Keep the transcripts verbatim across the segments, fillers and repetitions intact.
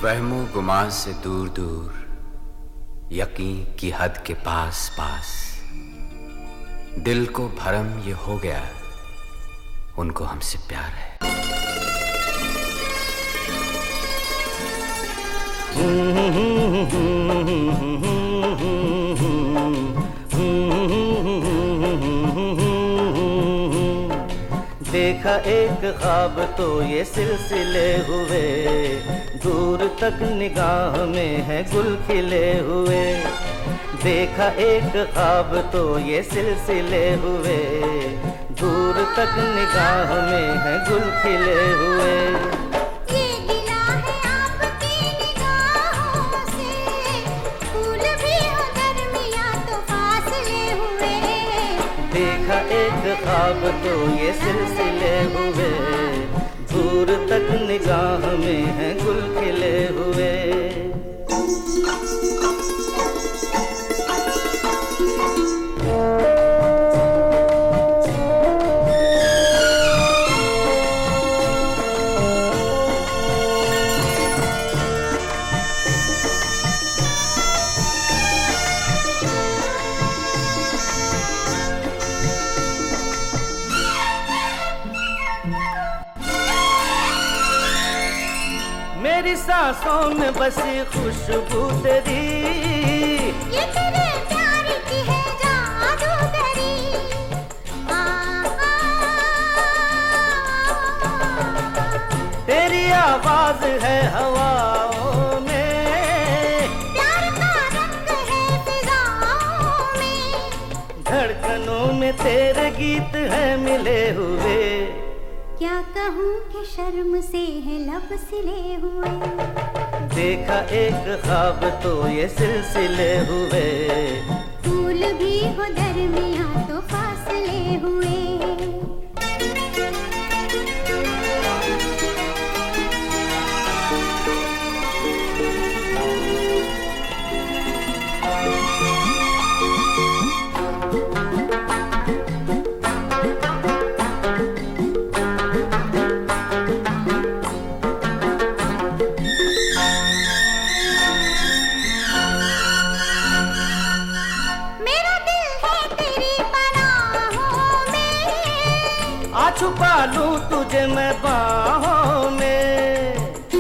वहमो गुमान से दूर दूर, यकीन की हद के पास पास, दिल को भरम ये हो गया, उनको हमसे प्यार है। देखा एक ख्वाब तो ये सिलसिले हुए, दूर तक निगाह में है गुल खिले हुए। देखा एक ख्वाब तो ये सिलसिले हुए, दूर तक निगाह में है गुल खिले हुए। ये गिला है आपकी निगाहों से, फूल भी हो दरमियां तो फासले हुए। देखा एक ख्वाब तो ये सिलसिले हुए, दूर तक निगाह में है गुल खिले हुए। मेरी सांसों में बसी खुशबू तेरी, ये तेरे प्यार की है जादूगरी। आ, आ, तेरी आवाज है हवाओं में, प्यार का रंग है फिजाओं में। धड़कनों में तेरे गीत है मिले हुए। क्या कहूँ कि शर्म से है लब सिले हुए। देखा एक ख्वाब तो ये सिलसिले हुए, फूल भी हो दरमियां तो फासले हुए। आ छुपा लूं तुझे मैं बाहों में,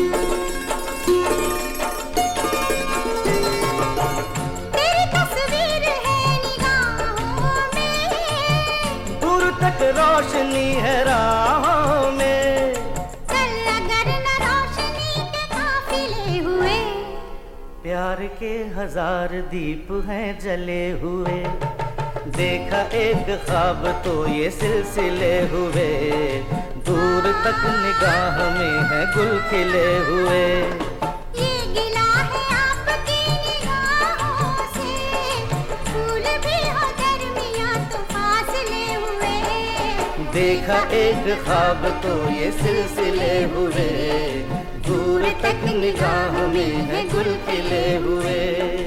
तेरी तस्वीर है निगाहों में। दूर तक रोशनी है राहों में। चल अगर न रोशनी के काफिले हुए। प्यार के हजार दीप हैं जले हुए। देखा एक ख्वाब तो ये सिलसिले हुए, दूर तक निगाह में है गुल खिले हुए। ये गिला है आपकी निगाहों से, फूल भी हो दरमियां तो फासले हुए। देखा एक ख्वाब तो ये सिलसिले हुए, दूर तक निगाह में है गुल खिले हुए।